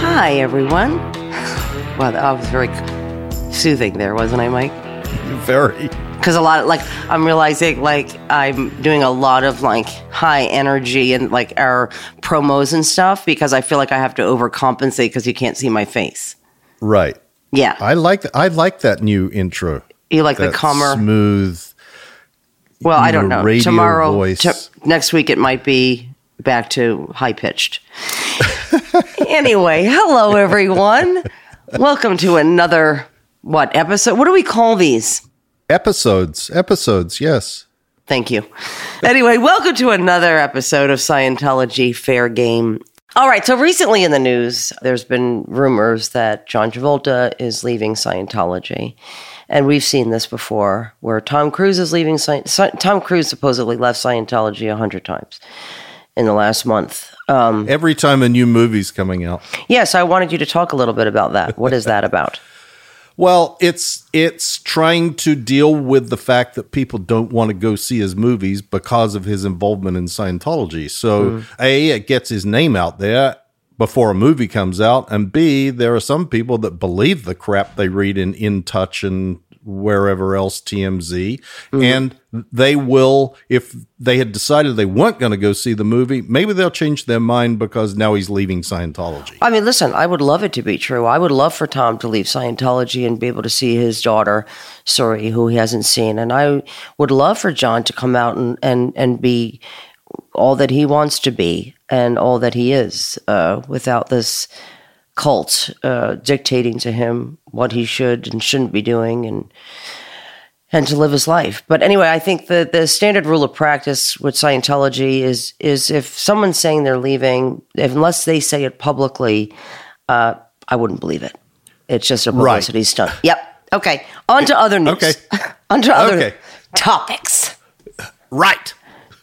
Hi, everyone. Wow, that was very soothing there, wasn't I, Mike? Very. Because I'm realizing, I'm doing a lot of, high energy and, our promos and stuff because I feel like I have to overcompensate because you can't see my face. Right. Yeah. I like that new intro. You like that the calmer... smooth... Well, I don't know. Radio Tomorrow, voice. Next week, it might be back to high-pitched. Anyway, hello, everyone. Welcome to another, episode? What do we call these? Episodes, yes. Thank you. Anyway, welcome to another episode of Scientology Fair Game. All right, so recently in the news, there's been rumors that John Travolta is leaving Scientology. And we've seen this before, where Tom Cruise is leaving. Tom Cruise supposedly left Scientology 100 times in the last month. Every time a new movie's coming out. Yes, I wanted you to talk a little bit about that. What is that about? Well, it's trying to deal with the fact that people don't want to go see his movies because of his involvement in Scientology. So, A, it gets his name out there before a movie comes out, and B, there are some people that believe the crap they read in Touch and wherever else, TMZ, and they will, if they had decided they weren't going to go see the movie, maybe they'll change their mind because now he's leaving Scientology. I mean, listen, I would love it to be true. I would love for Tom to leave Scientology and be able to see his daughter, Suri, who he hasn't seen, and I would love for John to come out and be all that he wants to be and all that he is, without this cult dictating to him what he should and shouldn't be doing and to live his life. But anyway, I think the standard rule of practice with Scientology is if someone's saying they're leaving, unless they say it publicly, I wouldn't believe it. It's just a publicity stunt. Yep. Okay. On to other news. Okay. On to other topics. Right.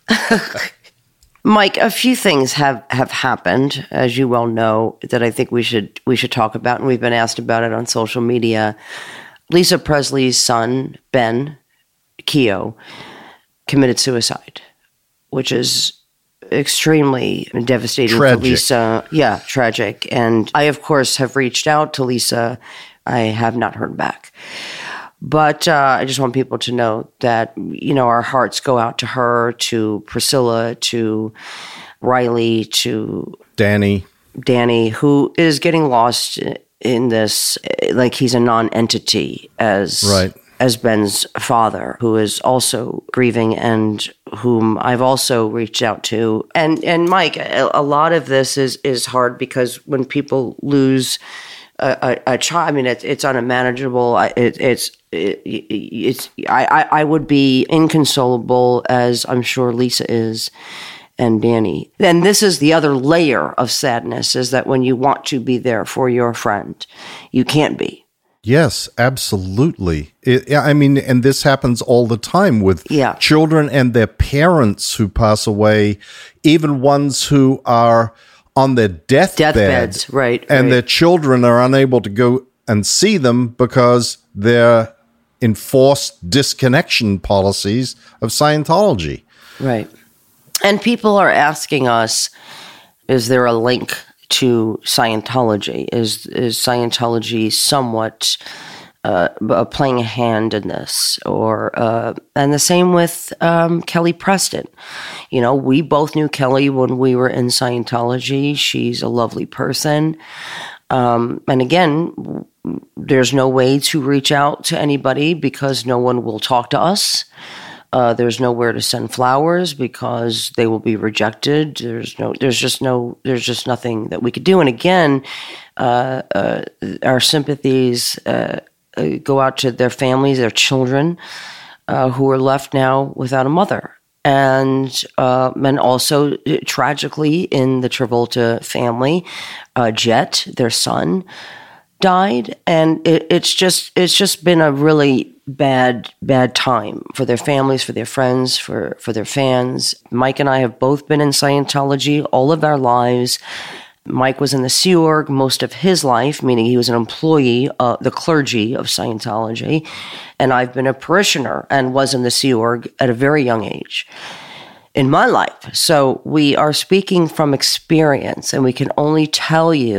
Mike, a few things have happened, as you well know, that I think we should talk about, and we've been asked about it on social media. Lisa Presley's son, Ben Keough, committed suicide, which is extremely devastating for Lisa. Yeah, tragic. And I, of course, have reached out to Lisa. I have not heard back. But I just want people to know that, our hearts go out to her, to Priscilla, to Riley, to Danny, who is getting lost in this, like he's a non-entity as Ben's father, who is also grieving and whom I've also reached out to. And Mike, a lot of this is hard because when people lose a child, I mean, it's unmanageable. I would be inconsolable, as I'm sure Lisa is, and Danny. And this is the other layer of sadness, is that when you want to be there for your friend, you can't be. Yes, absolutely. And this happens all the time with children and their parents who pass away, even ones who are on their deathbeds, right? And their children are unable to go and see them because they're enforced disconnection policies of Scientology. Right. And people are asking us, is there a link to Scientology? Is Scientology somewhat playing a hand in this? And the same with Kelly Preston. We both knew Kelly when we were in Scientology. She's a lovely person. And again, there's no way to reach out to anybody because no one will talk to us. There's nowhere to send flowers because they will be rejected. There's just nothing that we could do. And again, our sympathies go out to their families, their children, who are left now without a mother. And also tragically in the Travolta family, Jet, their son, died, and it's just been a really bad time for their families, for their friends, for their fans. Mike and I have both been in Scientology all of our lives. Mike was in the Sea Org most of his life, meaning he was an employee of the clergy of Scientology. And I've been a parishioner and was in the Sea Org at a very young age in my life. So we are speaking from experience, and we can only tell you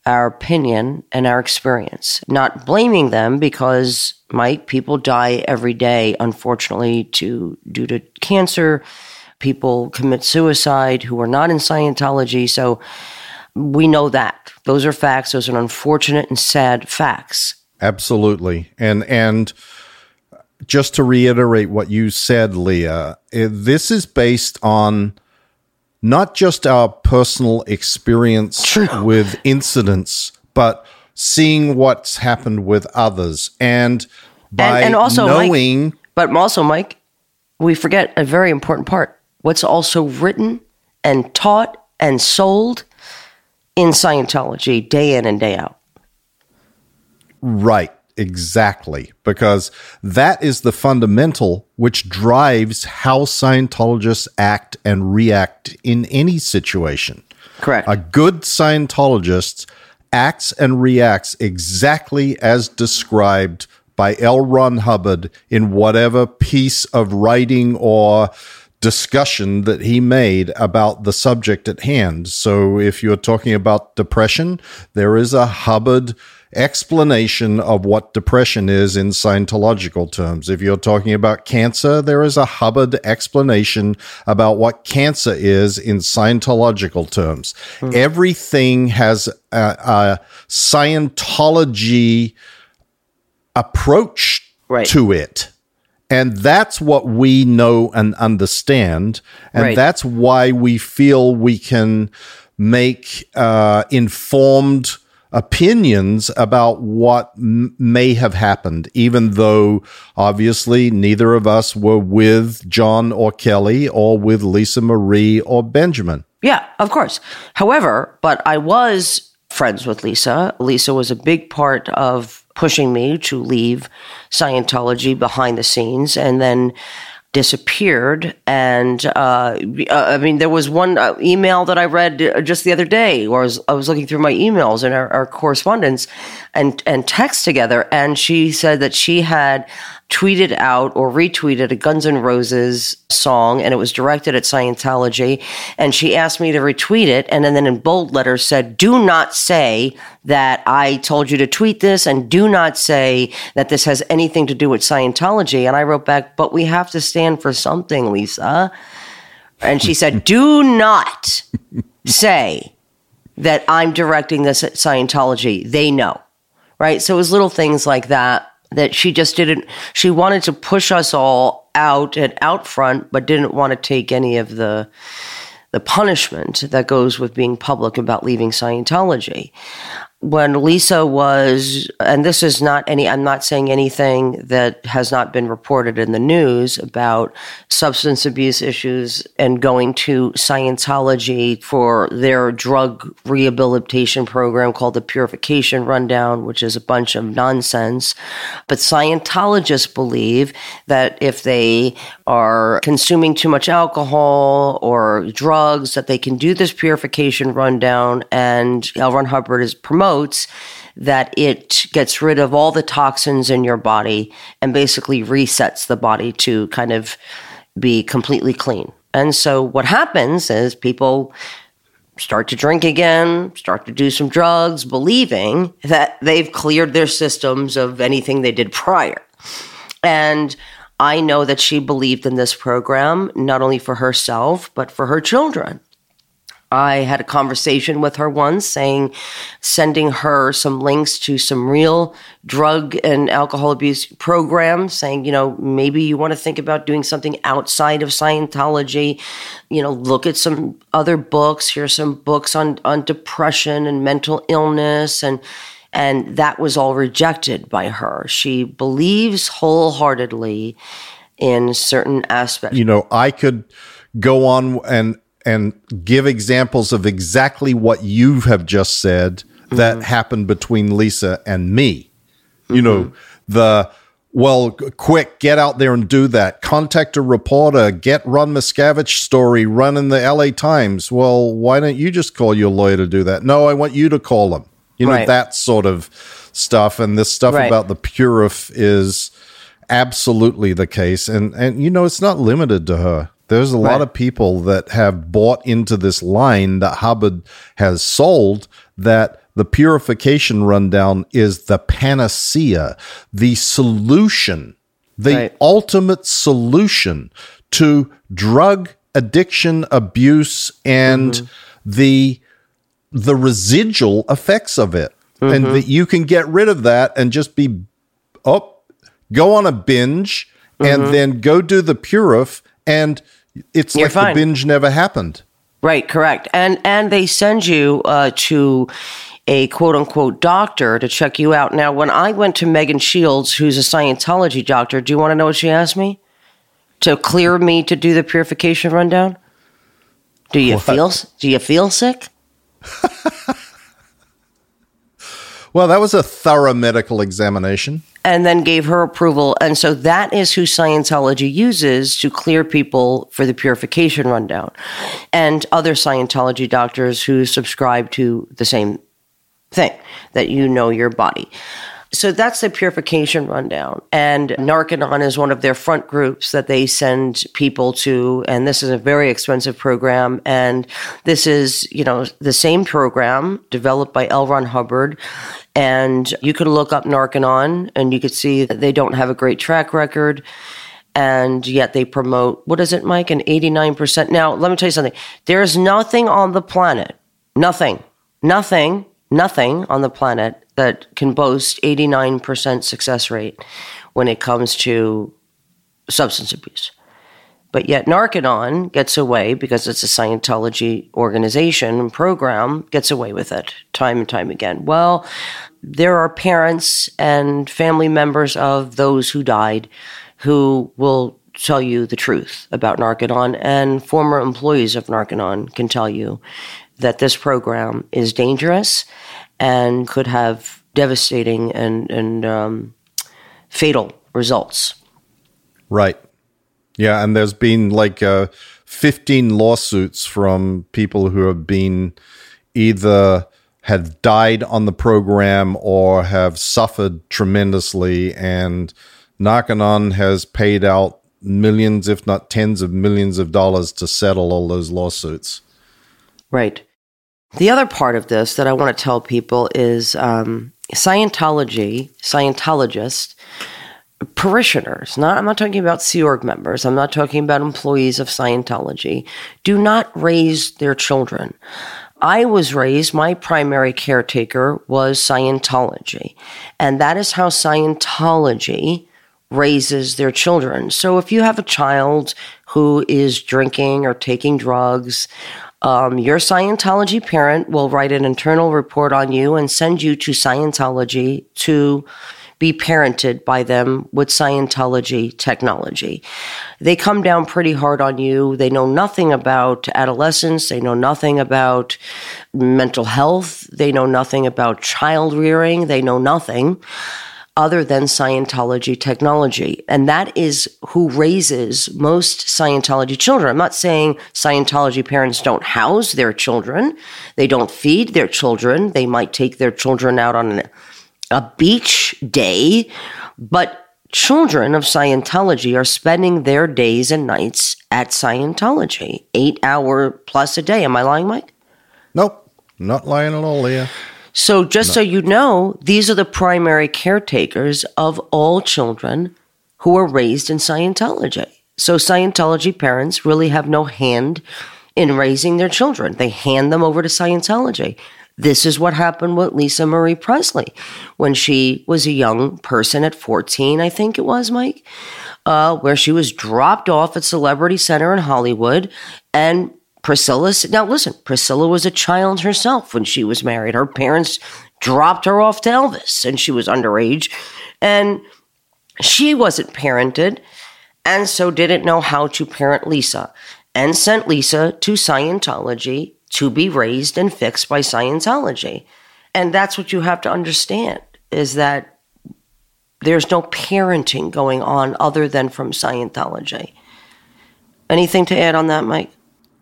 our opinion and our experience, not blaming them because, Mike, people die every day, unfortunately, due to cancer. People commit suicide who are not in Scientology. So we know that. Those are facts. Those are unfortunate and sad facts. Absolutely. And just to reiterate what you said, Leah, this is based on not just our personal experience with incidents, but seeing what's happened with others. And by and also, knowing... Mike, but also, Mike, we forget a very important part. What's also written and taught and sold in Scientology day in and day out. Right, exactly. Because that is the fundamental which drives how Scientologists act and react in any situation. Correct. A good Scientologist acts and reacts exactly as described by L. Ron Hubbard in whatever piece of writing or discussion that he made about the subject at hand. So if you're talking about depression, there is a Hubbard explanation of what depression is in Scientological terms. If you're talking about cancer, there is a Hubbard explanation about what cancer is in Scientological terms. Everything has a Scientology approach to it. And that's what we know and understand. And that's why we feel we can make informed opinions about what may have happened, even though obviously neither of us were with John or Kelly or with Lisa Marie or Benjamin. Yeah, of course. However, but I was friends with Lisa. Lisa was a big part of pushing me to leave Scientology behind the scenes and then disappeared. And I mean, there was one email that I read just the other day, or I was looking through my emails and our correspondence and text together. And she said that she had tweeted out or retweeted a Guns N' Roses song, and it was directed at Scientology. And she asked me to retweet it, and then in bold letters said, "Do not say that I told you to tweet this, and do not say that this has anything to do with Scientology." And I wrote back, "But we have to stand for something, Lisa." And she said, "Do not say that I'm directing this at Scientology. They know." Right? So it was little things like that she just didn't, she wanted to push us all out and out front, but didn't want to take any of the punishment that goes with being public about leaving Scientology. When Lisa was, and this is not I'm not saying anything that has not been reported in the news about substance abuse issues and going to Scientology for their drug rehabilitation program called the Purification Rundown, which is a bunch of nonsense. But Scientologists believe that if they are consuming too much alcohol or drugs, that they can do this Purification Rundown, and L. Ron Hubbard promotes that it gets rid of all the toxins in your body and basically resets the body to kind of be completely clean. And so what happens is people start to drink again, start to do some drugs, believing that they've cleared their systems of anything they did prior. And I know that she believed in this program, not only for herself, but for her children. I had a conversation with her once sending her some links to some real drug and alcohol abuse programs, saying, maybe you want to think about doing something outside of Scientology, look at some other books. Here's some books on depression and mental illness. And that was all rejected by her. She believes wholeheartedly in certain aspects. I could go on and give examples of exactly what you have just said that happened between Lisa and me. Quick, get out there and do that. Contact a reporter, get Ron Miscavige story, run in the LA Times. Well, why don't you just call your lawyer to do that? No, I want you to call him. That sort of stuff. And this stuff about the Purif is absolutely the case. And it's not limited to her. There's a lot Right. of people that have bought into this line that Hubbard has sold, that the purification rundown is the panacea, the solution, the Right. ultimate solution to drug addiction, abuse, and the residual effects of it. And that you can get rid of that and just go on a binge and then go do the Purif, and it's You're like fine. the binge never happened. Right, correct. And they send you to a quote-unquote doctor to check you out. Now, when I went to Megan Shields, who's a Scientology doctor, do you want to know what she asked me? To clear me to do the purification rundown? Do you feel sick? Well, that was a thorough medical examination. And then gave her approval. And so that is who Scientology uses to clear people for the purification rundown. And other Scientology doctors who subscribe to the same thing, that you know your body. So that's the purification rundown. And Narconon is one of their front groups that they send people to. And this is a very expensive program. And this is, the same program developed by L. Ron Hubbard. And you could look up Narconon and you could see that they don't have a great track record. And yet they promote, what is it, Mike? An 89%. Now, let me tell you something. There's nothing on the planet, nothing on the planet that can boast 89% success rate when it comes to substance abuse. But yet Narconon gets away, because it's a Scientology organization and program, gets away with it time and time again. Well, there are parents and family members of those who died who will tell you the truth about Narconon, and former employees of Narconon can tell you that this program is dangerous and could have devastating and fatal results. Right. Yeah, and there's been 15 lawsuits from people who have been either had died on the program or have suffered tremendously, and Narconon has paid out millions, if not tens of millions of dollars to settle all those lawsuits. Right. The other part of this that I want to tell people is Scientologists, parishioners, I'm not talking about Sea Org members, I'm not talking about employees of Scientology, do not raise their children. I was raised, my primary caretaker was Scientology, and that is how Scientology raises their children. So if you have a child who is drinking or taking drugs, your Scientology parent will write an internal report on you and send you to Scientology to be parented by them with Scientology technology. They come down pretty hard on you. They know nothing about adolescence. They know nothing about mental health. They know nothing about child rearing. They know nothing other than Scientology technology. And that is who raises most Scientology children. I'm not saying Scientology parents don't house their children. They don't feed their children. They might take their children out on a beach day, but children of Scientology are spending their days and nights at Scientology, 8 hour plus a day. Am I lying, Mike? Nope, not lying at all, Leah. So so you know, these are the primary caretakers of all children who are raised in Scientology. So Scientology parents really have no hand in raising their children. They hand them over to Scientology. This is what happened with Lisa Marie Presley when she was a young person at 14, I think it was, Mike, where she was dropped off at Celebrity Center in Hollywood. And Priscilla was a child herself when she was married. Her parents dropped her off to Elvis, and she was underage. And she wasn't parented, and so didn't know how to parent Lisa, and sent Lisa to Scientology to be raised and fixed by Scientology. And that's what you have to understand, is that there's no parenting going on other than from Scientology. Anything to add on that, Mike?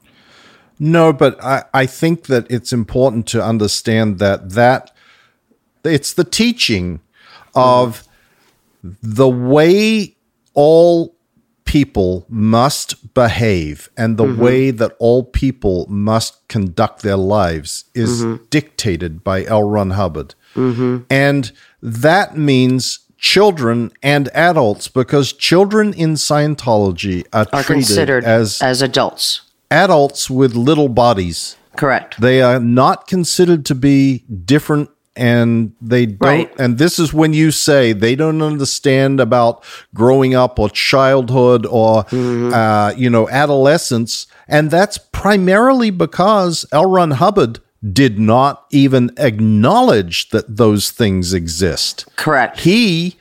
No, but I think that it's important to understand that it's the teaching of the way all people must behave and the way that all people must conduct their lives is dictated by L. Ron Hubbard. And that means children and adults, because children in Scientology are treated considered as adults with little bodies. Correct. They are not considered to be different, and they don't. Right. And this is when you say they don't understand about growing up or childhood or adolescence, and that's primarily because L. Ron Hubbard did not even acknowledge that those things exist. Correct. He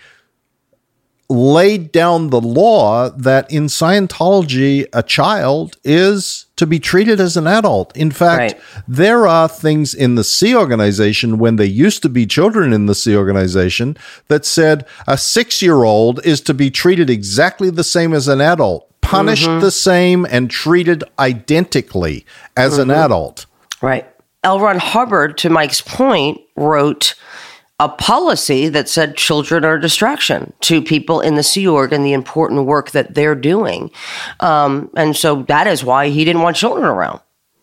laid down the law that in Scientology, a child is to be treated as an adult. In fact, there are things in the Sea Organization, when there used to be children in the Sea Organization, that said a 6-year-old is to be treated exactly the same as an adult, punished the same and treated identically as an adult. Right. L. Ron Hubbard, to Mike's point, wrote a policy that said children are a distraction to people in the Sea Org and the important work that they're doing. And so that is why he didn't want children around.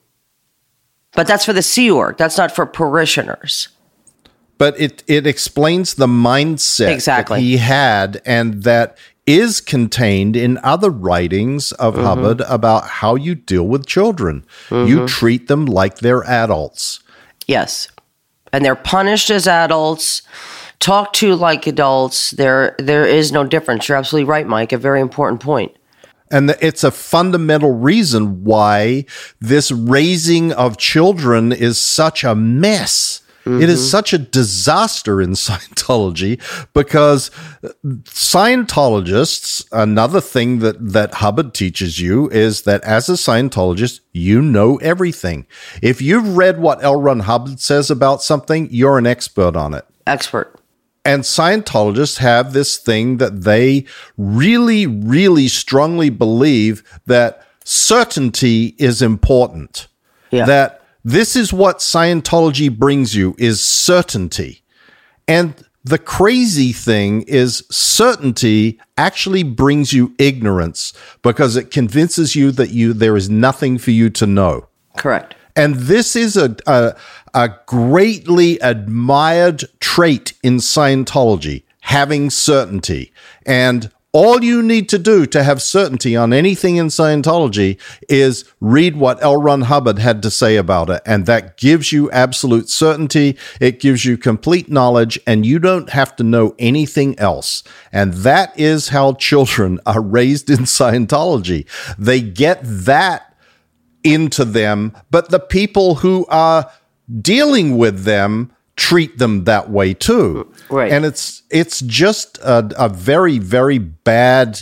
But that's for the Sea Org. That's not for parishioners. But it explains the mindset that he had, and that is contained in other writings of Hubbard about how you deal with children. You treat them like they're adults. Yes. And they're punished as adults, talked to like adults. There is no difference. You're absolutely right, Mike. A very important point. And it's a fundamental reason why this raising of children is such a mess. It is such a disaster in Scientology, because Scientologists, another thing that Hubbard teaches you is that as a Scientologist, you know everything. If you've read what L. Ron Hubbard says about something, you're an expert on it. Expert. And Scientologists have this thing that they really, really strongly believe that certainty is important. Yeah. That this is what Scientology brings you, is certainty. And the crazy thing is certainty actually brings you ignorance, because it convinces you that there is nothing for you to know. Correct. And this is a greatly admired trait in Scientology, having certainty. And all you need to do to have certainty on anything in Scientology is read what L. Ron Hubbard had to say about it. And that gives you absolute certainty. It gives you complete knowledge, and you don't have to know anything else. And that is how children are raised in Scientology. They get that into them, but the people who are dealing with them treat them that way too. Right. And it's just a very, very bad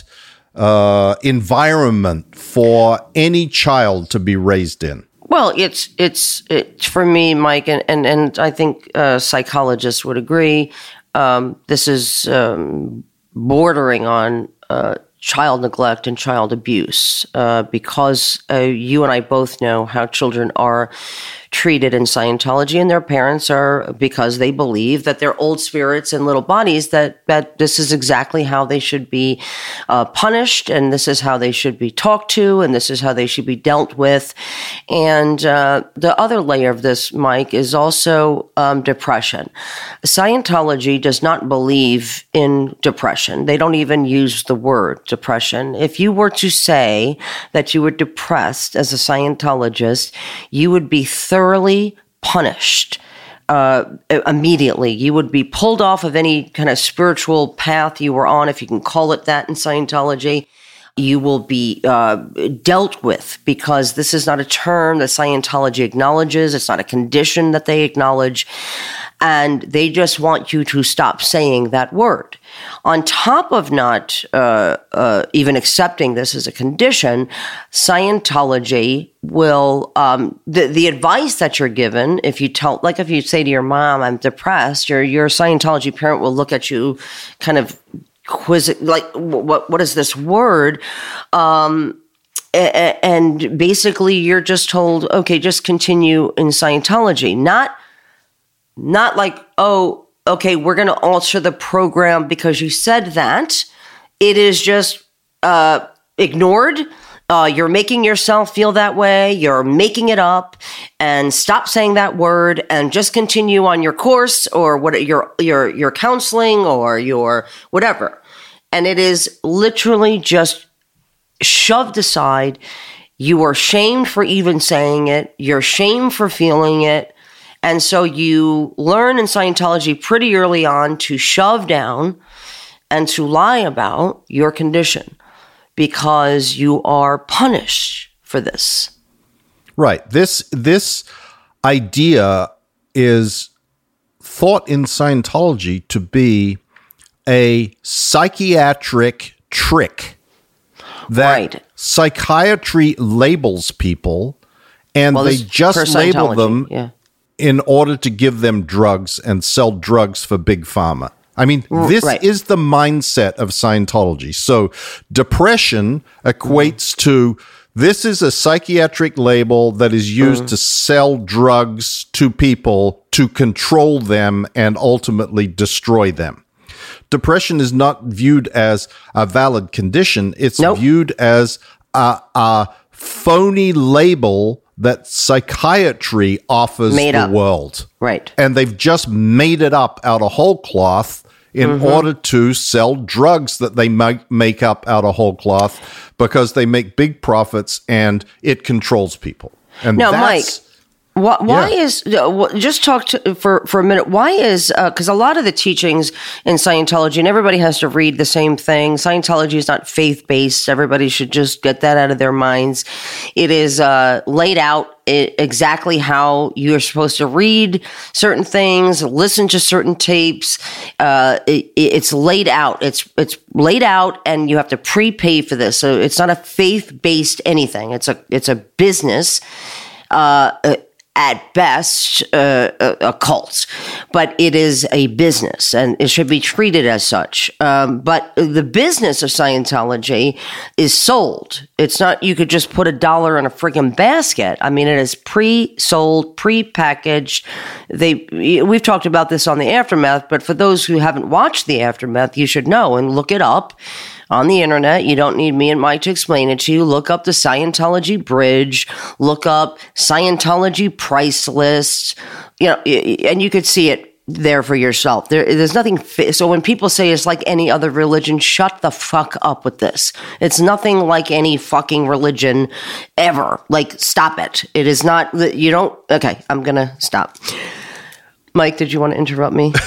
environment for any child to be raised in. Well, it's for me, Mike, and I think psychologists would agree. This is bordering on child neglect and child abuse, because you and I both know how children are treated in Scientology, and their parents are, because they believe that they're old spirits in little bodies, that this is exactly how they should be punished, and this is how they should be talked to, and this is how they should be dealt with. And the other layer of this, Mike, is also depression. Scientology does not believe in depression. They don't even use the word depression. If you were to say that you were depressed as a Scientologist, you would be thoroughly punished immediately. You would be pulled off of any kind of spiritual path you were on, if you can call it that in Scientology. You will be dealt with, because this is not a term that Scientology acknowledges. It's not a condition that they acknowledge. And they just want you to stop saying that word. On top of not even accepting this as a condition, Scientology will, the advice that you're given, if you say to your mom, I'm depressed, your Scientology parent will look at you kind of quizzing, like, what is this word? And basically you're just told, okay, just continue in Scientology. Not like, oh, okay, we're going to alter the program because you said that. It is just ignored. You're making yourself feel that way. You're making it up, and stop saying that word and just continue on your course or what your counseling or your whatever. And it is literally just shoved aside. You are shamed for even saying it. You're shamed for feeling it. And so you learn in Scientology pretty early on to shove down and to lie about your condition, because you are punished for this. Right. This idea is thought in Scientology to be a psychiatric trick that psychiatry labels people, and they just label them in order to give them drugs and sell drugs for big pharma. I mean, this is the mindset of Scientology. So depression equates to, this is a psychiatric label that is used to sell drugs to people to control them and ultimately destroy them. Depression is not viewed as a valid condition. It's viewed as a phony label that psychiatry offers the world. Right. And they've just made it up out of whole cloth in order to sell drugs that they make up out of whole cloth, because they make big profits and it controls people. And now, Mike, why is, just talk for a minute, why is, because a lot of the teachings in Scientology, and everybody has to read the same thing. Scientology is not faith-based. Everybody should just get that out of their minds. It is laid out exactly how you're supposed to read certain things, listen to certain tapes. It's laid out. It's laid out, and you have to prepay for this. So it's not a faith-based anything. It's a business. At best, a cult, but it is a business, and it should be treated as such. But the business of Scientology is sold. It's not, you could just put $1 in a freaking basket. I mean, it is pre-sold, pre-packaged. We've talked about this on the Aftermath, but for those who haven't watched the Aftermath, you should know and look it up on the internet. You don't need me and Mike to explain it to you. Look up the Scientology Bridge, look up Scientology price list, and you could see it there for yourself. There's nothing. So when people say it's like any other religion, shut the fuck up with this. It's nothing like any fucking religion ever. Like, stop it. It is not, you don't, okay, I'm going to stop. Mike, did you want to interrupt me?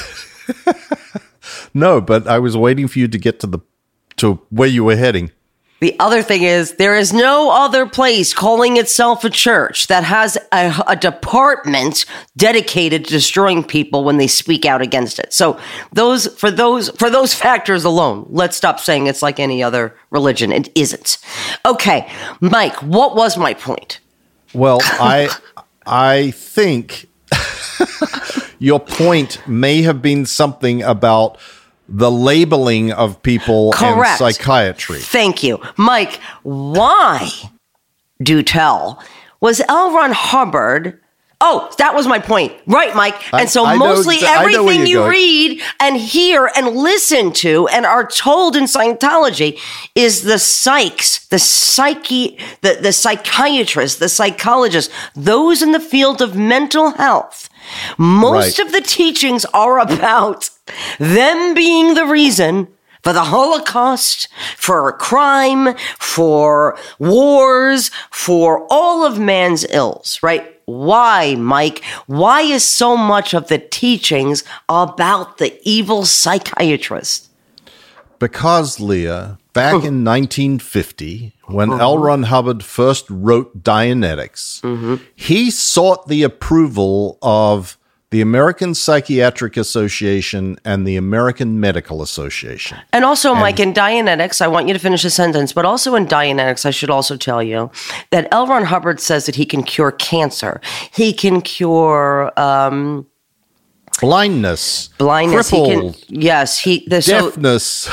No, but I was waiting for you to get to where you were heading. The other thing is, there is no other place calling itself a church that has a department dedicated to destroying people when they speak out against it. So for those factors alone, let's stop saying it's like any other religion. It isn't. Okay, Mike, what was my point? Well, I think your point may have been something about the labeling of people and psychiatry. Thank you. Mike, why, do tell, was L. Ron Hubbard... Oh, that was my point. Right, Mike. And so mostly everything you read and hear and listen to and are told in Scientology is the psychs, the psychiatrists, the psychologists, those in the field of mental health. Most of the teachings are about them being the reason for the Holocaust, for crime, for wars, for all of man's ills, right? Why, Mike? Why is so much of the teachings about the evil psychiatrist? Because, Leah, back in 1950, when L. Ron Hubbard first wrote Dianetics, he sought the approval of the American Psychiatric Association and the American Medical Association. And also, Mike, in Dianetics, I want you to finish the sentence, but also in Dianetics, I should also tell you that L. Ron Hubbard says that he can cure cancer. He can cure... Blindness. Crippled. Deafness.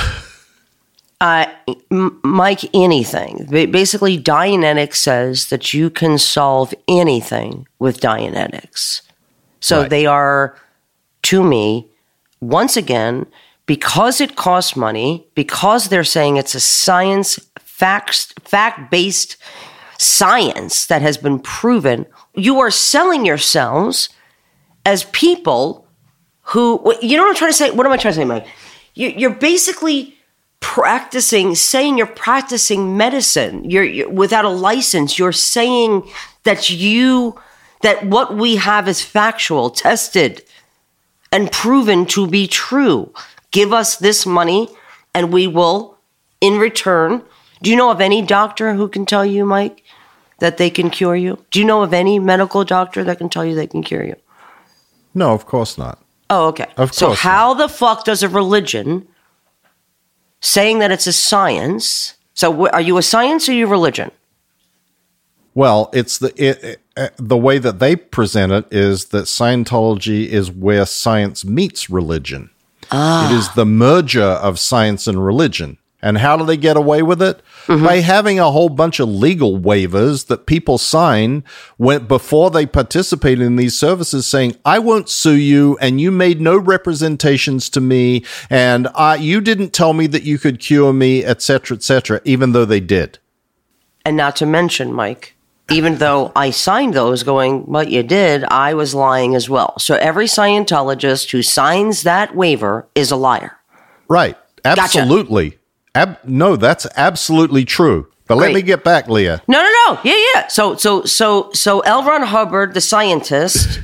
Mike, anything. Basically, Dianetics says that you can solve anything with Dianetics. So they are, to me, once again, because it costs money, because they're saying it's a science fact-based science that has been proven, you are selling yourselves as people who, you know what I'm trying to say? What am I trying to say, Mike? You're basically saying you're practicing medicine. You're without a license. You're saying that what we have is factual, tested, and proven to be true. Give us this money and we will, in return. Do you know of any doctor who can tell you, Mike, that they can cure you? Do you know of any medical doctor that can tell you they can cure you? No, of course not. Oh, okay. Of course so how not. the fuck does a religion saying that it's a science? So are you a science or are you a religion? Well, it's the way that they present it is that Scientology is where science meets religion. It is the merger of science and religion. And how do they get away with it? Mm-hmm. By having a whole bunch of legal waivers that people sign before they participate in these services saying, I won't sue you, and you made no representations to me, and you didn't tell me that you could cure me, etc., even though they did. And not to mention, Mike, even though I signed those going, but you did, I was lying as well. So every Scientologist who signs that waiver is a liar. Right. Absolutely. Gotcha. No, that's absolutely true. But Great. Let me get back, Leah. No. Yeah. So L. Ron Hubbard, the scientist,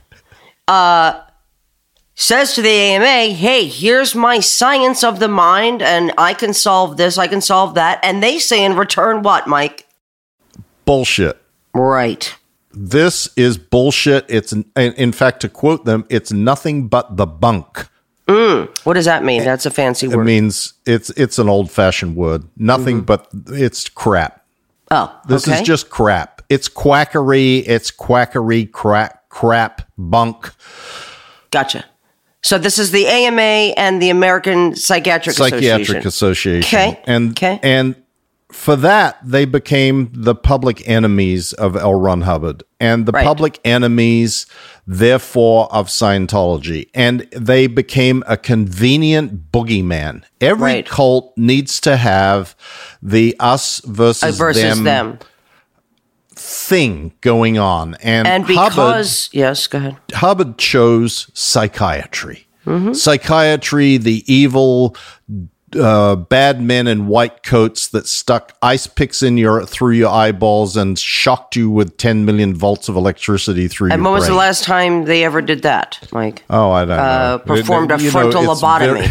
says to the AMA, hey, here's my science of the mind, and I can solve this, I can solve that. And they say in return what, Mike? Bullshit. Right. This is bullshit. It's, in fact, to quote them, it's nothing but the bunk. What does that mean? That's a fancy word. It means it's an old-fashioned word. Nothing but it's crap. Oh, This is just crap. It's quackery, crap, bunk. Gotcha. So this is the AMA and the American Psychiatric Association. Okay. And for that, they became the public enemies of L. Ron Hubbard and the public enemies, therefore, of Scientology. And they became a convenient boogeyman. Every cult needs to have the us versus them thing going on. And because, yes, go ahead. Hubbard chose psychiatry. Mm-hmm. Psychiatry, the evil bad men in white coats that stuck ice picks through your eyeballs and shocked you with 10 million volts of electricity through your brain. And when was the last time they ever did that, Mike? Oh, I don't know. Performed a frontal lobotomy.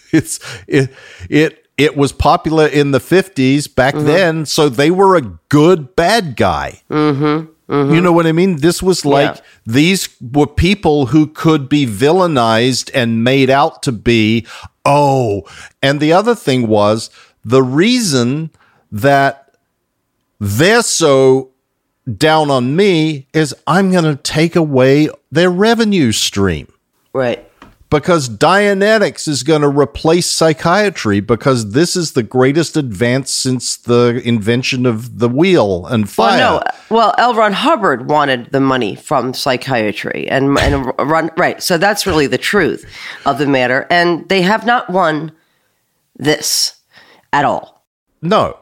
It was popular in the 50s back then, so they were a good bad guy. Mm-hmm. Mm-hmm. You know what I mean? This was like, these were people who could be villainized and made out to be, and the other thing was, the reason that they're so down on me is I'm going to take away their revenue stream. Right. Because Dianetics is going to replace psychiatry because this is the greatest advance since the invention of the wheel and fire. Well, L. Ron Hubbard wanted the money from psychiatry and right. So that's really the truth of the matter. And they have not won this at all. No.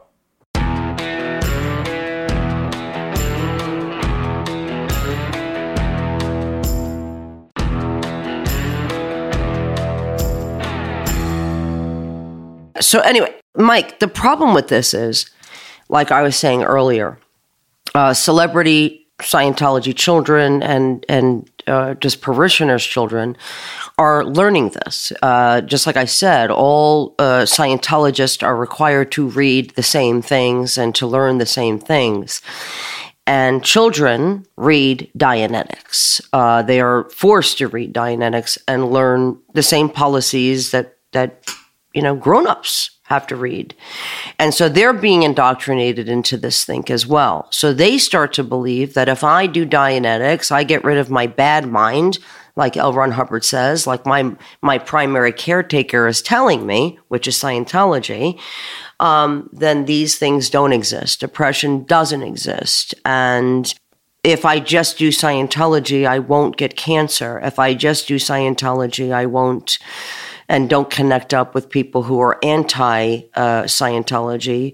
So anyway, Mike, the problem with this is, like I was saying earlier, celebrity Scientology children and just parishioners' children are learning this. Just like I said, all Scientologists are required to read the same things and to learn the same things. And children read Dianetics. They are forced to read Dianetics and learn the same policies that grown-ups have to read. And so they're being indoctrinated into this thing as well. So they start to believe that if I do Dianetics, I get rid of my bad mind, like L. Ron Hubbard says, like my primary caretaker is telling me, which is Scientology, then these things don't exist. Depression doesn't exist. And if I just do Scientology, I won't get cancer. If I just do Scientology, I won't and don't connect up with people who are anti-Scientology,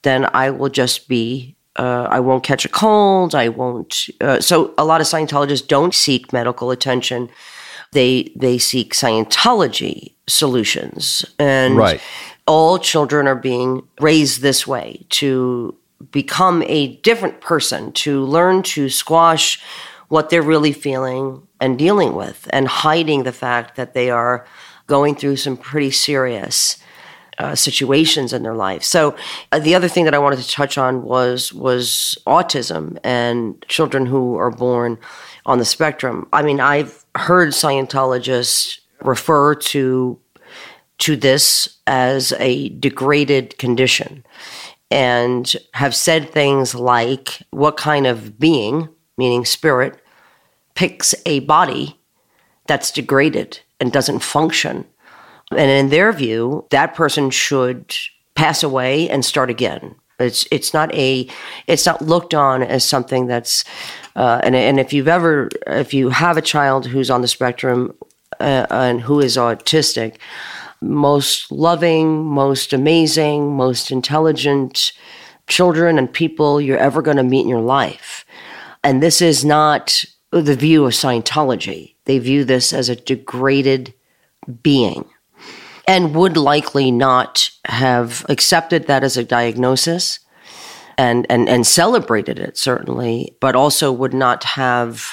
then I will just be, I won't catch a cold. I won't. So a lot of Scientologists don't seek medical attention. They seek Scientology solutions. And Right. all children are being raised this way, to become a different person, to learn to squash what they're really feeling and dealing with, and hiding the fact that they are going through some pretty serious situations in their life. So the other thing that I wanted to touch on was autism and children who are born on the spectrum. I mean, I've heard Scientologists refer to this as a degraded condition, and have said things like, what kind of being, meaning spirit, picks a body that's degraded and doesn't function? And in their view, that person should pass away and start again. It's not looked on as something that's and if you have a child who's on the spectrum and who is autistic, most loving, most amazing, most intelligent children and people you're ever going to meet in your life. And this is not the view of Scientology. They view this as a degraded being, and would likely not have accepted that as a diagnosis and celebrated it, certainly, but also would not have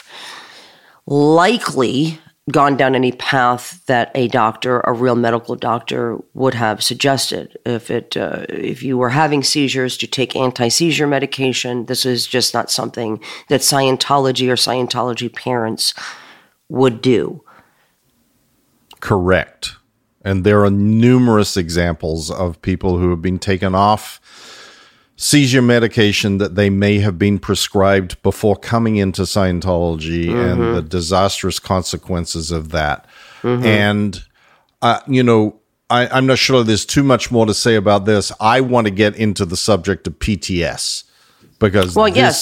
likely gone down any path that a doctor, a real medical doctor, would have suggested. If you were having seizures, to take anti-seizure medication. This is just not something that Scientology or Scientology parents would do. Correct. And there are numerous examples of people who have been taken off seizure medication that they may have been prescribed before coming into Scientology, and the disastrous consequences of that. And, I'm not sure there's too much more to say about this. I want to get into the subject of PTS, because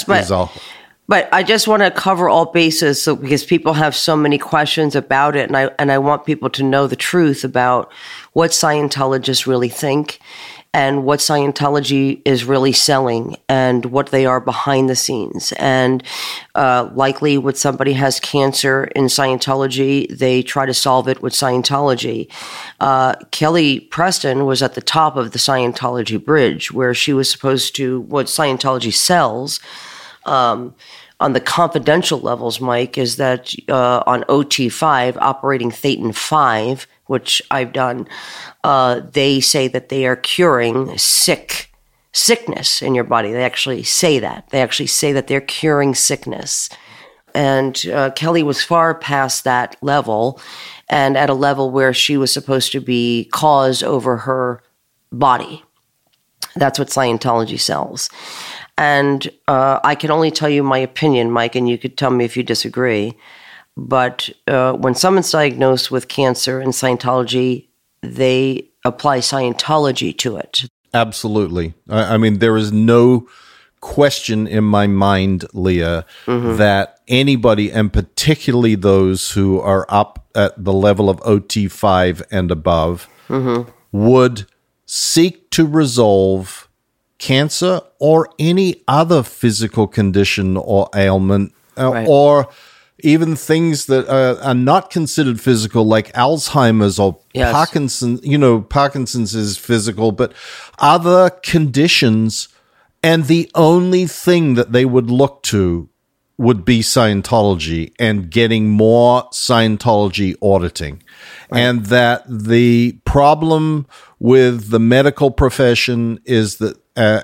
But I just want to cover all bases, because people have so many questions about it, and I want people to know the truth about what Scientologists really think, and what Scientology is really selling, and what they are behind the scenes. And likely when somebody has cancer in Scientology, they try to solve it with Scientology. Kelly Preston was at the top of the Scientology bridge, where she was supposed to, what Scientology sells, on the confidential levels, Mike, is that on OT5, Operating Thetan 5, which I've done, they say that they are curing sickness in your body. They actually say that. They actually say that they're curing sickness. And Kelly was far past that level, and at a level where she was supposed to be cause over her body. That's what Scientology sells. And I can only tell you my opinion, Mike, and you could tell me if you disagree. But when someone's diagnosed with cancer in Scientology, they apply Scientology to it. Absolutely. I mean, there is no question in my mind, Leah, that anybody, and particularly those who are up at the level of OT5 and above, would seek to resolve cancer or any other physical condition or ailment, or even things that are not considered physical, like Alzheimer's or Parkinson's. Parkinson's is physical, but other conditions. And the only thing that they would look to would be Scientology, and getting more Scientology auditing. And that the problem with the medical profession is that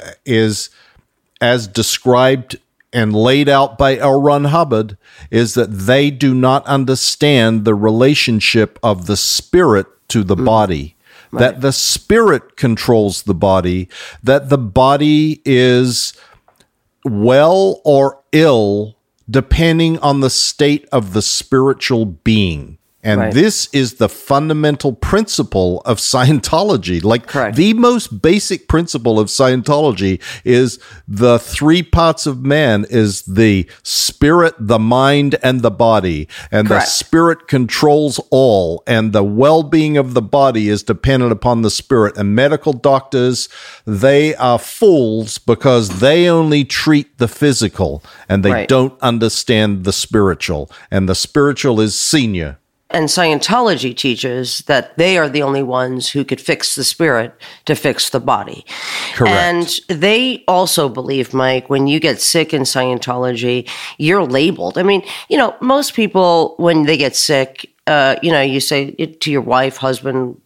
is as described and laid out by L. Ron Hubbard, is that they do not understand the relationship of the spirit to the body. That the spirit controls the body, that the body is well or ill depending on the state of the spiritual being. And Right. this is the fundamental principle of Scientology. Like Correct. the most basic principle of Scientology is the three parts of man is the spirit, the mind, and the body. And Correct. the spirit controls all. And the well-being of the body is dependent upon the spirit. And medical doctors, they are fools because they only treat the physical and they Right. don't understand the spiritual. And the spiritual is senior. And Scientology teaches that they are the only ones who could fix the spirit to fix the body. Correct. And they also believe, Mike, when you get sick in Scientology, you're labeled. I mean, most people, when they get sick, you say it to your wife, husband,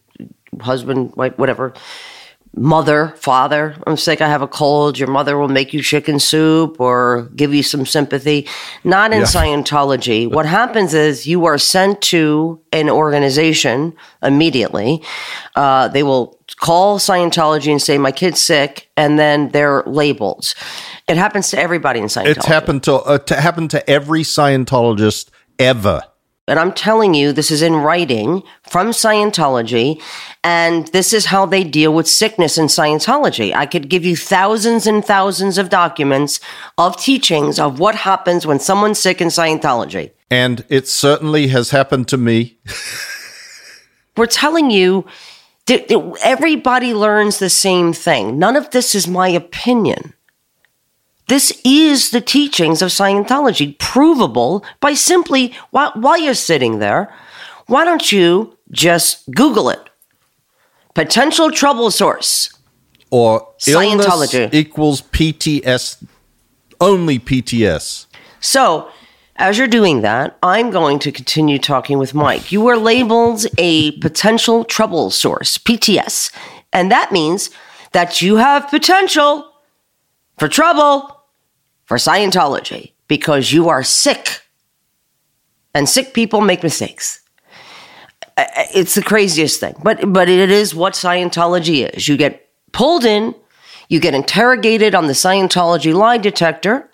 wife, whatever, mother, father, I'm sick, I have a cold. Your mother will make you chicken soup or give you some sympathy. Not in Yeah. Scientology. What happens is you are sent to an organization immediately. They will call Scientology and say, my kid's sick, and then they're labeled. It happens to everybody in Scientology. It's happened to every Scientologist ever. And I'm telling you, this is in writing from Scientology, and this is how they deal with sickness in Scientology. I could give you thousands and thousands of documents of teachings of what happens when someone's sick in Scientology. And it certainly has happened to me. We're telling you, everybody learns the same thing. None of this is my opinion. This is the teachings of Scientology, provable by simply, while you're sitting there, why don't you just Google it? Potential trouble source. Or illness Scientology. equals PTS, only PTS. So, as you're doing that, I'm going to continue talking with Mike. You are labeled a potential trouble source, PTS. And that means that you have potential for trouble for Scientology because you are sick. And sick people make mistakes. It's the craziest thing. But it is what Scientology is. You get pulled in, you get interrogated on the Scientology lie detector.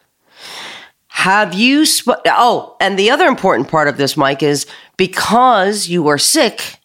Have you and the other important part of this, Mike, is because you are sick,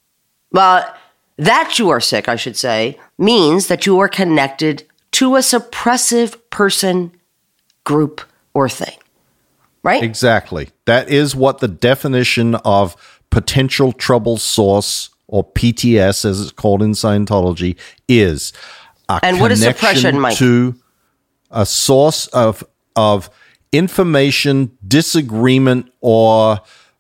that you are sick, I should say, means that you are connected to a suppressive person, group, or thing. Right? Exactly. That is what the definition of potential trouble source, or PTS as it's called in Scientology, is. And what is suppression, Mike? To a source of information, disagreement, or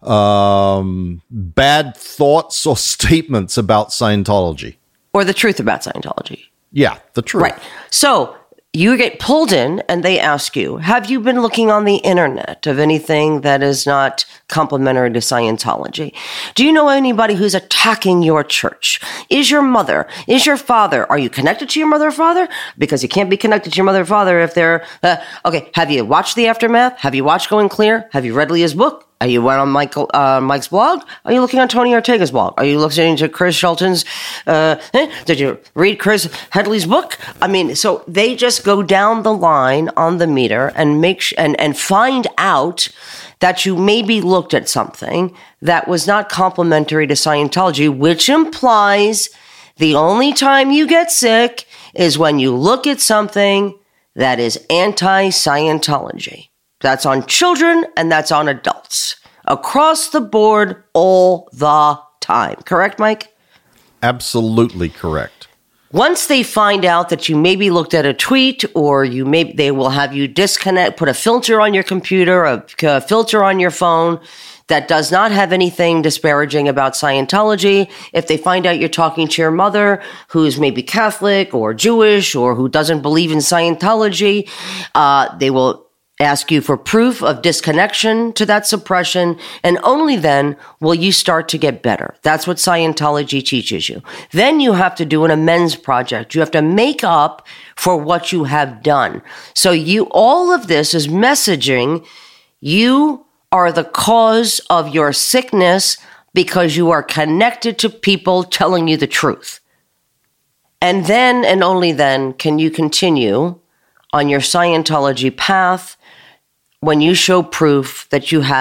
bad thoughts or statements about Scientology. Or the truth about Scientology. Yeah, the truth. Right. So you get pulled in and they ask you, have you been looking on the internet of anything that is not complementary to Scientology? Do you know anybody who's attacking your church? Is your mother? Is your father? Are you connected to your mother or father? Because you can't be connected to your mother or father if they're... okay, have you watched The Aftermath? Have you watched Going Clear? Have you read Leah's book? Are you went on Mike's blog? Are you looking on Tony Ortega's blog? Are you listening to Chris Shelton's? Did you read Chris Headley's book? I mean, so they just go down the line on the meter and and find out that you maybe looked at something that was not complementary to Scientology, which implies the only time you get sick is when you look at something that is anti-Scientology. That's on children and that's on adults. Across the board all the time. Correct, Mike? Absolutely correct. Once they find out that you maybe looked at a tweet or they will have you disconnect, put a filter on your computer, a filter on your phone that does not have anything disparaging about Scientology. If they find out you're talking to your mother, who's maybe Catholic or Jewish or who doesn't believe in Scientology, they will ask you for proof of disconnection to that suppression, and only then will you start to get better. That's what Scientology teaches you. Then you have to do an amends project. You have to make up for what you have done. So all of this is messaging you are the cause of your sickness because you are connected to people telling you the truth. And then and only then can you continue on your Scientology path when you show proof that you have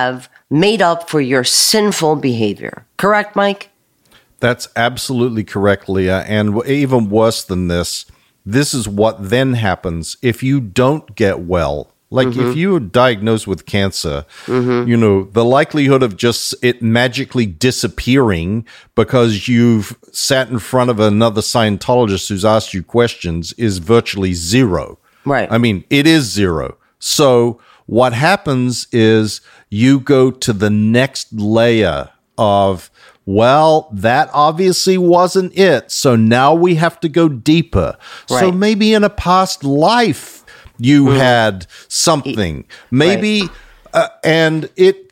made up for your sinful behavior. Correct, Mike? That's absolutely correct, Leah. And even worse than this is what then happens if you don't get well. Like if you are diagnosed with cancer, the likelihood of just it magically disappearing because you've sat in front of another Scientologist who's asked you questions is virtually zero. Right. I mean, it is zero. So what happens is you go to the next layer of, well, that obviously wasn't it. So now we have to go deeper. Right. So maybe in a past life, you had something, maybe, and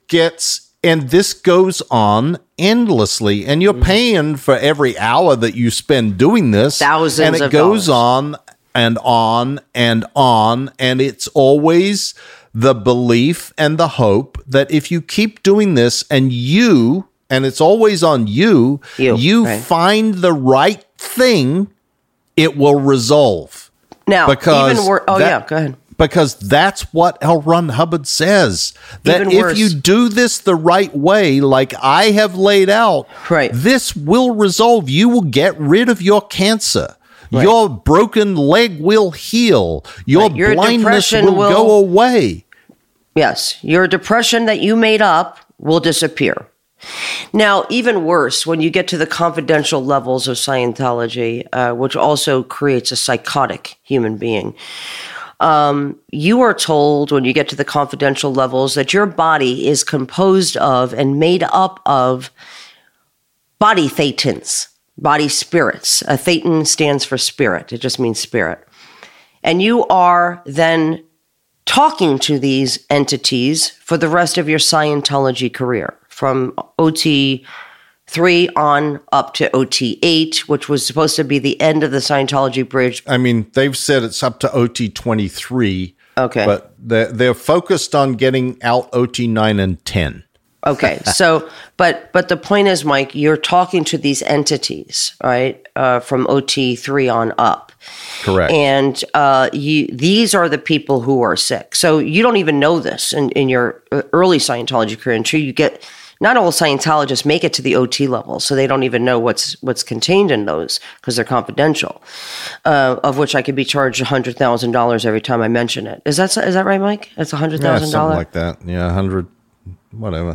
this goes on endlessly, and you're paying for every hour that you spend doing this. Thousands and it of goes dollars. on and on and on, and it's always the belief and the hope that if you keep doing this and it's always on you right. find the right thing, it will resolve. Now, because go ahead. Because that's what L. Ron Hubbard says. That Even if worse. you do this the right way, like I have laid out, right. this will resolve. You will get rid of your cancer. Right. Your broken leg will heal. Your Your blindness depression will go away. Yes, your depression that you made up will disappear. Now, even worse, when you get to the confidential levels of Scientology, which also creates a psychotic human being, you are told when you get to the confidential levels that your body is composed of and made up of body thetans, body spirits. A thetan stands for spirit. It just means spirit. And you are then talking to these entities for the rest of your Scientology career, from OT 3 on up to OT 8, which was supposed to be the end of the Scientology bridge. I mean, they've said it's up to OT 23. Okay. But they're focused on getting out OT 9 and 10. Okay. So, but the point is, Mike, you're talking to these entities, right, from OT 3 on up. Correct. And these are the people who are sick. So you don't even know this in your early Scientology career until you get. Not all Scientologists make it to the OT level, so they don't even know what's contained in those because they're confidential. Of which I could be charged $100,000 every time I mention it. Is that right, Mike? It's $100,000. Yeah, something like that. Yeah, 100, whatever.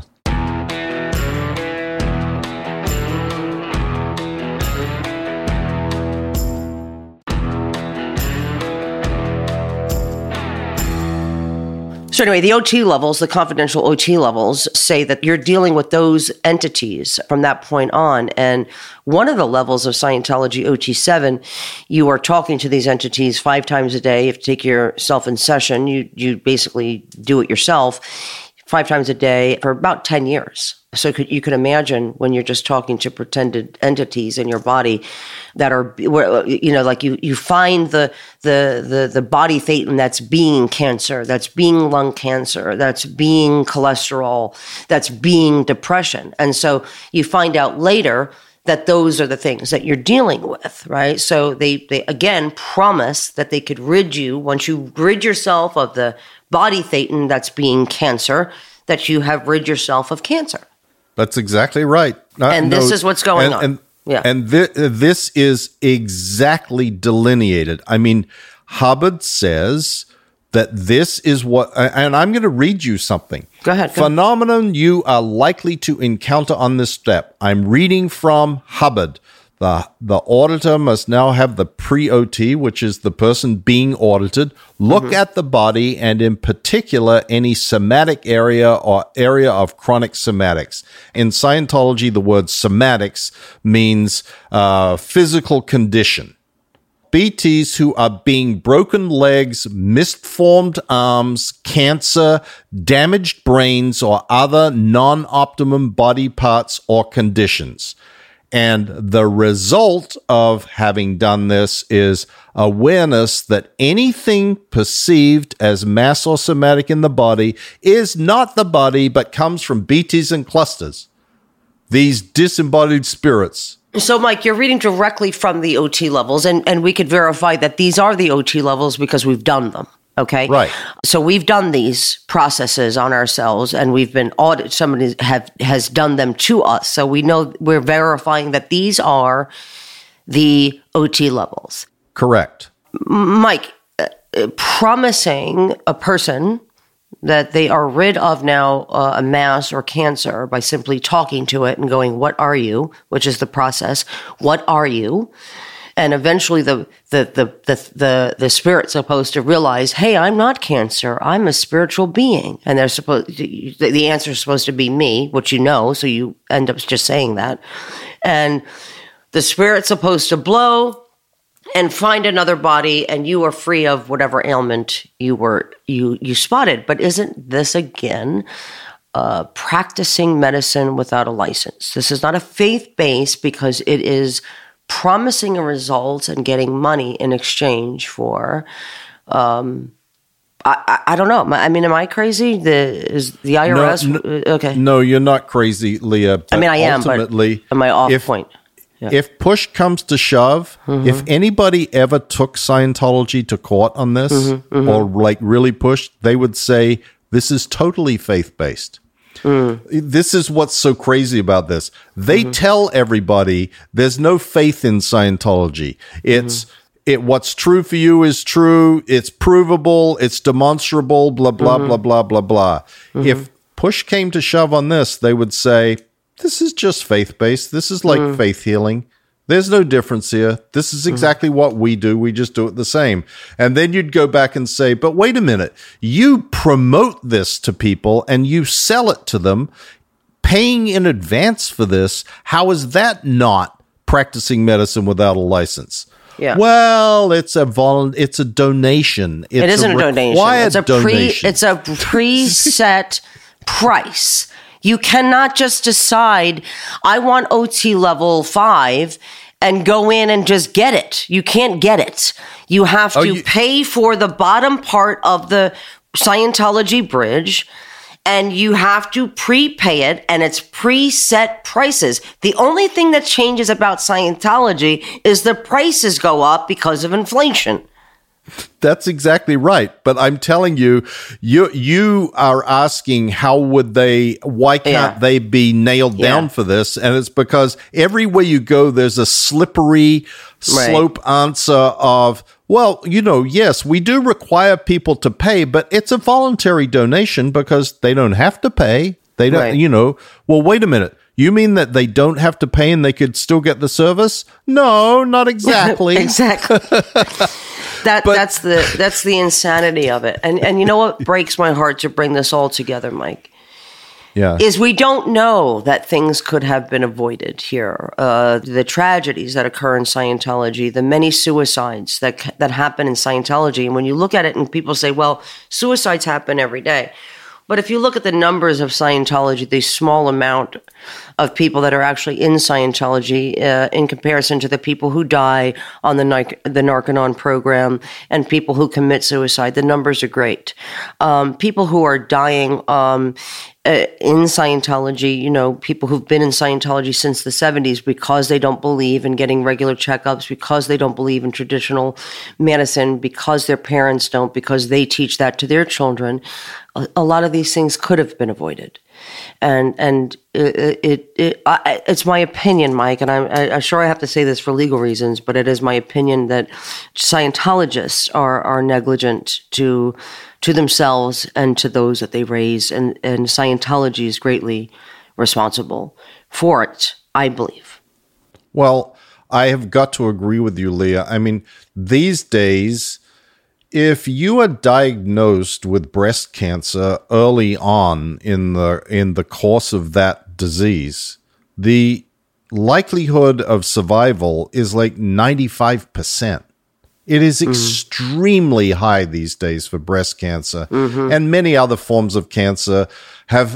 So anyway, the OT levels, the confidential OT levels, say that you're dealing with those entities from that point on. And one of the levels of Scientology, OT 7, you are talking to these entities 5 times a day. If you take yourself in session, you basically do it yourself 5 times a day for about 10 years. So you could imagine when you're just talking to pretended entities in your body that are, like you find the body thetan that's being cancer, that's being lung cancer, that's being cholesterol, that's being depression. And so you find out later that those are the things that you're dealing with, right? So they again promise that they could rid you, once you rid yourself of the body thetan that's being cancer, that you have rid yourself of cancer. That's exactly right. This is what's going on. And this is exactly delineated. I mean, Hubbard says that this is what, and I'm going to read you something. Go ahead. Phenomenon you are likely to encounter on this step. I'm reading from Hubbard. The auditor must now have the pre-OT, which is the person being audited, look at the body and in particular any somatic area or area of chronic somatics. In Scientology, the word somatics means physical condition. BTs who are being broken legs, misformed arms, cancer, damaged brains, or other non-optimum body parts or conditions. And the result of having done this is awareness that anything perceived as mass or somatic in the body is not the body, but comes from BTs and clusters, these disembodied spirits. So, Mike, you're reading directly from the OT levels, and we could verify that these are the OT levels because we've done them. Okay. Right. So we've done these processes on ourselves, and we've been audited. Somebody has done them to us. So we know we're verifying that these are the OT levels. Correct. Mike, promising a person that they are rid of now a mass or cancer by simply talking to it and going, "What are you?" which is the process. What are you? And eventually the spirit's supposed to realize, hey, I'm not cancer. I'm a spiritual being. And the answer is supposed to be me, which you know, so you end up just saying that. And the spirit's supposed to blow and find another body, and you are free of whatever ailment you spotted. But isn't this again practicing medicine without a license? This is not a faith-based, because it is promising a result and getting money in exchange for, I don't know. I mean, am I crazy? Is the IRS okay? No, you're not crazy, Leah. I mean, I am, but am I off point? Yeah. If push comes to shove, if anybody ever took Scientology to court on this, or like really pushed, they would say this is totally faith-based. This is what's so crazy about this. They tell everybody there's no faith in Scientology. What's true for you is true. It's provable. It's demonstrable. Blah blah blah blah blah blah. If push came to shove on this, they would say this is just faith-based. This is like faith healing. There's no difference here. This is exactly what we do. We just do it the same. And then you'd go back and say, but wait a minute. You promote this to people and you sell it to them, paying in advance for this. How is that not practicing medicine without a license? Yeah. Well, it's a donation. It isn't a donation. It's donation. It's a preset price. You cannot just decide, I want OT level 5 and go in and just get it. You can't get it. You have to pay for the bottom part of the Scientology bridge, and you have to prepay it, and it's preset prices. The only thing that changes about Scientology is the prices go up because of inflation. That's exactly right. But I'm telling you, you are asking why can't they be nailed down for this? And it's because everywhere you go, there's a slippery slope answer of, well, yes, we do require people to pay, but it's a voluntary donation because they don't have to pay. They don't, well, wait a minute. You mean that they don't have to pay and they could still get the service? No, not exactly. Exactly. That's the insanity of it. And you know what breaks my heart to bring this all together, Mike? Yeah. Is we don't know that things could have been avoided here. The tragedies that occur in Scientology, the many suicides that happen in Scientology. And when you look at it and people say, well, suicides happen every day. But if you look at the numbers of Scientology, the small amount of people that are actually in Scientology in comparison to the people who die on the Narconon program and people who commit suicide, the numbers are great. People who are dying in Scientology, people who've been in Scientology since the 70s because they don't believe in getting regular checkups, because they don't believe in traditional medicine, because their parents don't, because they teach that to their children. A lot of these things could have been avoided. And it's my opinion, Mike, and I'm sure I have to say this for legal reasons, but it is my opinion that Scientologists are negligent to themselves and to those that they raise, and Scientology is greatly responsible for it, I believe. Well, I have got to agree with you, Leah. I mean, these days, if you are diagnosed with breast cancer early on in the course of that disease, the likelihood of survival is like 95%. It is extremely high these days for breast cancer, and many other forms of cancer have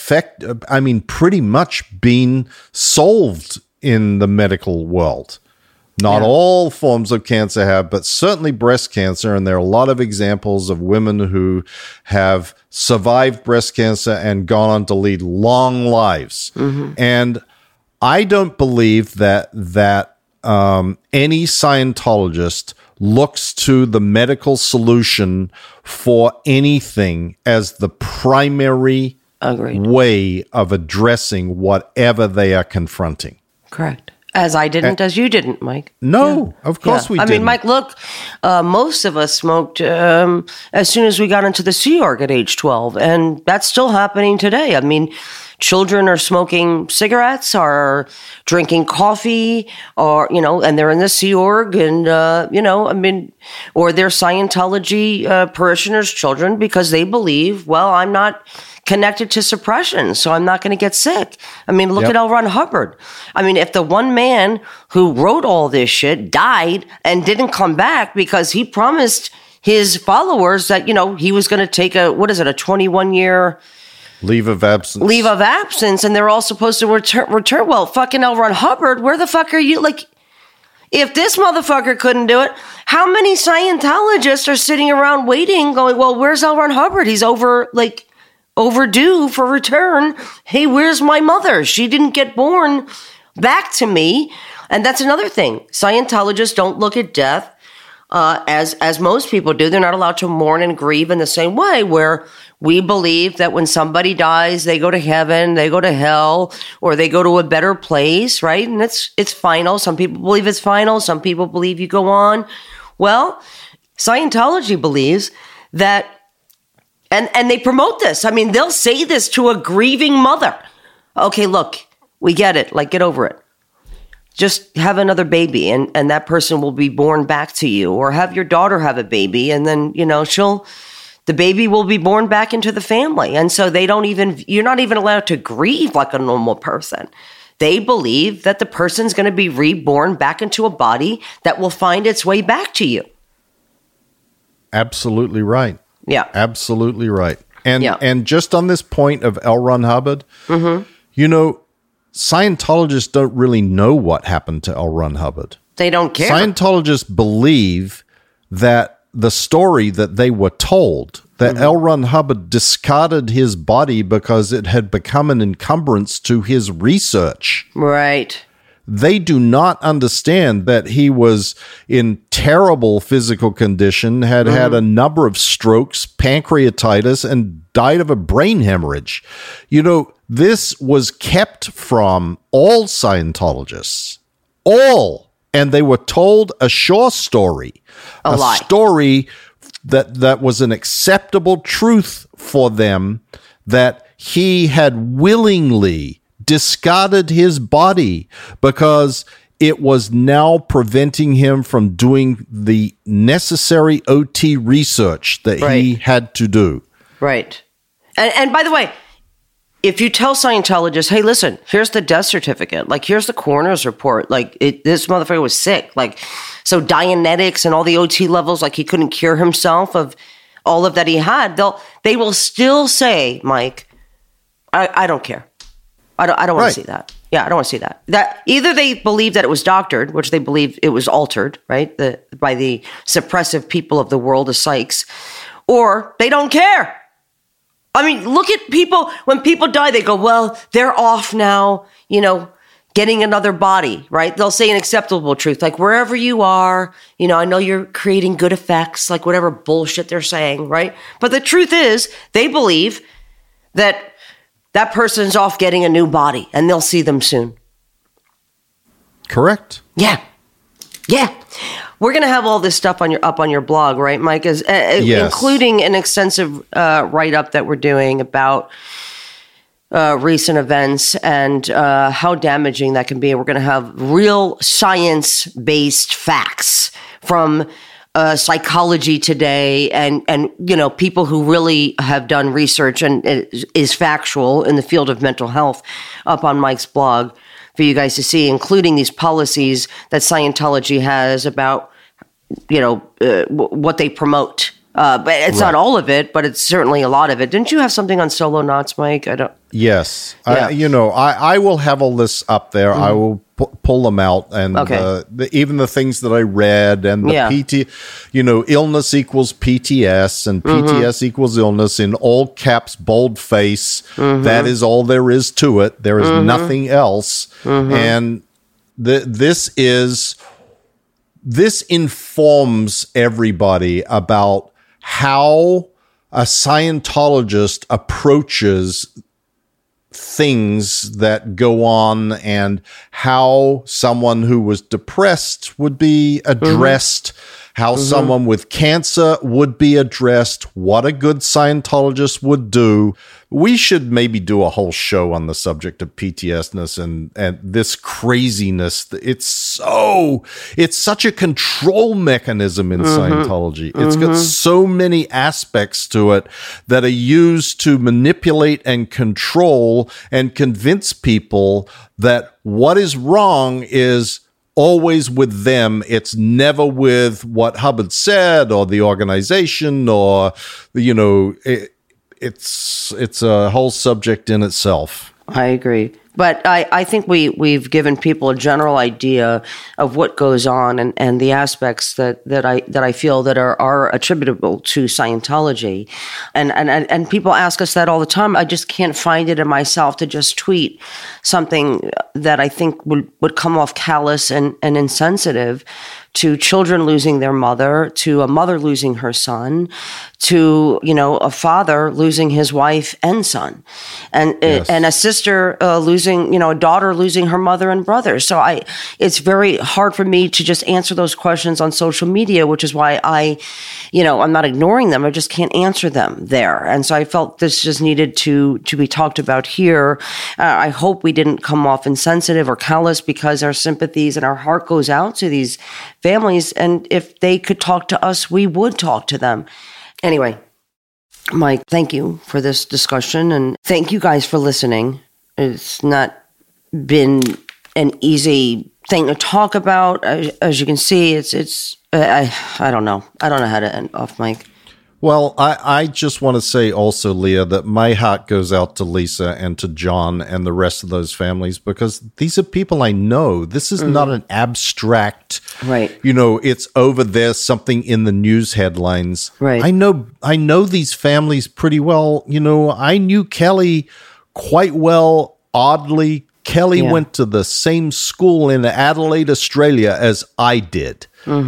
pretty much been solved in the medical world. Not all forms of cancer have, but certainly breast cancer. And there are a lot of examples of women who have survived breast cancer and gone on to lead long lives. And I don't believe that any Scientologist looks to the medical solution for anything as the primary way of addressing whatever they are confronting. Correct. As I didn't, as you didn't, Mike. No, of course we didn't. I mean, Mike, look, most of us smoked as soon as we got into the Sea Org at age 12, and that's still happening today. I mean, children are smoking cigarettes, are drinking coffee, or, and they're in the Sea Org, and, or they're Scientology parishioners' children because they believe, well, I'm not connected to suppression, so I'm not going to get sick. I mean, look at L. Ron Hubbard. I mean, if the one man who wrote all this shit died and didn't come back because he promised his followers that, he was going to take a 21-year leave of absence, and they're all supposed to return. Well, fucking L. Ron Hubbard, where the fuck are you? Like, if this motherfucker couldn't do it, how many Scientologists are sitting around waiting, going, well, where's L. Ron Hubbard? He's overdue for return. Hey, where's my mother? She didn't get born back to me. And that's another thing. Scientologists don't look at death as most people do. They're not allowed to mourn and grieve in the same way, where we believe that when somebody dies, they go to heaven, they go to hell, or they go to a better place, right? And it's final. Some people believe it's final. Some people believe you go on. Well, Scientology believes that, and they promote this. I mean, they'll say this to a grieving mother. Okay, look, we get it. Like, get over it. Just have another baby, and that person will be born back to you. Or have your daughter have a baby, and then, the baby will be born back into the family. And so you're not even allowed to grieve like a normal person. They believe that the person's going to be reborn back into a body that will find its way back to you. Absolutely right. Yeah. Absolutely right. And just on this point of L. Ron Hubbard, Scientologists don't really know what happened to L. Ron Hubbard. They don't care. Scientologists believe that the story that they were told, that L. Ron Hubbard discarded his body because it had become an encumbrance to his research. Right. They do not understand that he was in terrible physical condition, had a number of strokes, pancreatitis, and died of a brain hemorrhage. This was kept from all Scientologists. All. And they were told a short story. A lie. Story that was an acceptable truth for them, that he had willingly discarded his body because it was now preventing him from doing the necessary OT research that he had to do. Right. And by the way, if you tell Scientologists, hey, listen, here's the death certificate, like, here's the coroner's report, like, this motherfucker was sick, like, so Dianetics and all the OT levels, like, he couldn't cure himself of all of that he had, they will still say, Mike, I don't care. I don't want to see that. Yeah, I don't want to see that. That either they believe that it was doctored, which they believe it was altered, right, by the suppressive people of the world, the psychs, or they don't care. I mean, look at people, when people die, they go, well, they're off now, getting another body, right? They'll say an acceptable truth, like, wherever you are, I know you're creating good effects, like whatever bullshit they're saying, right? But the truth is, they believe that that person's off getting a new body, and they'll see them soon. Correct. Yeah. Yeah. We're going to have all this stuff up on your blog, right, Mike? Yes. Including an extensive write-up that we're doing about recent events and how damaging that can be. We're going to have real science-based facts from Psychology Today and people who really have done research and is factual in the field of mental health up on Mike's blog for you guys to see, including these policies that Scientology has about, what they promote. But it's not all of it, but it's certainly a lot of it. Didn't you have something on solo knots, Mike? Yes. Yeah. I will have all this up there. I will pull them out, and even the things that I read, and the illness equals PTS, and PTS equals illness in all caps, bold face. That is all there is to it. There is nothing else. And this is this informs everybody about how a Scientologist approaches things that go on and how someone who was depressed would be addressed, how someone with cancer would be addressed, what a good Scientologist would do. We should maybe do a whole show on the subject of PTSD and this craziness. It's such a control mechanism in Scientology. It's got so many aspects to it that are used to manipulate and control and convince people that what is wrong is always with them. It's never with what Hubbard said or the organization or, it's a whole subject in itself. I agree. But I think we've given people a general idea of what goes on and the aspects that I feel that are attributable to Scientology. And people ask us that all the time. I just can't find it in myself to just tweet something that I think would come off callous and insensitive to children losing their mother, to a mother losing her son, to, a father losing his wife and son, and a sister losing, a daughter losing her mother and brother. So it's very hard for me to just answer those questions on social media, which is why I'm not ignoring them. I just can't answer them there. And so I felt this just needed to be talked about here. I hope we didn't come off insensitive or callous, because our sympathies and our heart goes out to these families. And if they could talk to us, we would talk to them. Anyway, Mike, thank you for this discussion, and thank you guys for listening. It's not been an easy thing to talk about. As you can see, I don't know. I don't know how to end off, Mike. Well, I just want to say also, Leah, that my heart goes out to Lisa and to John and the rest of those families, because these are people I know. This is not an abstract, right? It's over there, something in the news headlines. Right. I know these families pretty well. I knew Kelly quite well. Oddly, Kelly went to the same school in Adelaide, Australia as I did.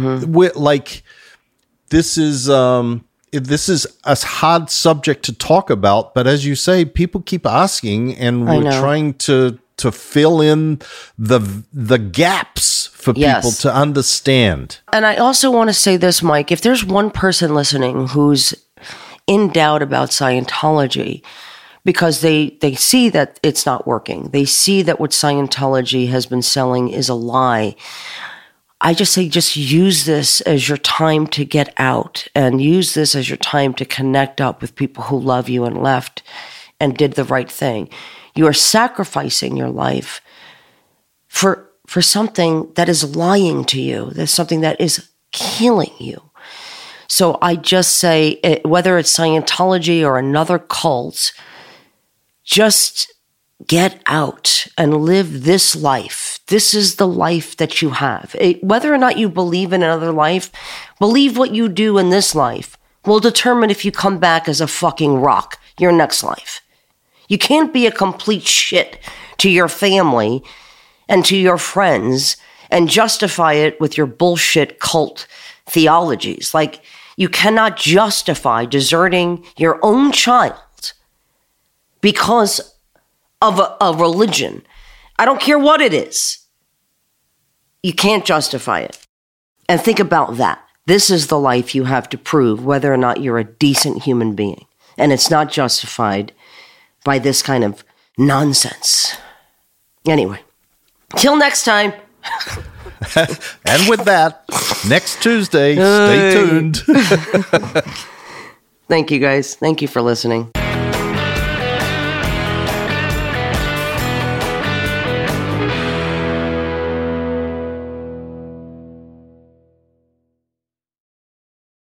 This is a hard subject to talk about, but as you say, people keep asking, and we're trying to fill in the gaps for people to understand. And I also want to say this, Mike, if there's one person listening who's in doubt about Scientology because they see that it's not working, they see that what Scientology has been selling is a lie, I just say, just use this as your time to get out, and use this as your time to connect up with people who love you and left and did the right thing. You are sacrificing your life for something that is lying to you. There's something that is killing you. So I just say, whether it's Scientology or another cult, just get out and live this life. This is the life that you have. Whether or not you believe in another life, believe what you do in this life will determine if you come back as a fucking rock your next life. You can't be a complete shit to your family and to your friends and justify it with your bullshit cult theologies. Like, you cannot justify deserting your own child because of a religion. I don't care what it is. You can't justify it. And think about that. This is the life you have to prove whether or not you're a decent human being. And it's not justified by this kind of nonsense. Anyway, till next time. And with that, next Tuesday, stay tuned. Thank you, guys. Thank you for listening.